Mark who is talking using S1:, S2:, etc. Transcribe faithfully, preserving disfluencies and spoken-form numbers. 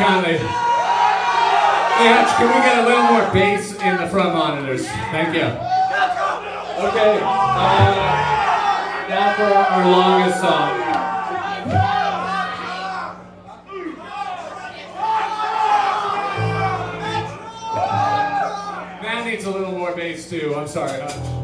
S1: kindly. Yeah, can we get a little more bass in the front monitors? Thank you. Okay, uh, now for our, our longest song. That needs a little more bass too, I'm sorry.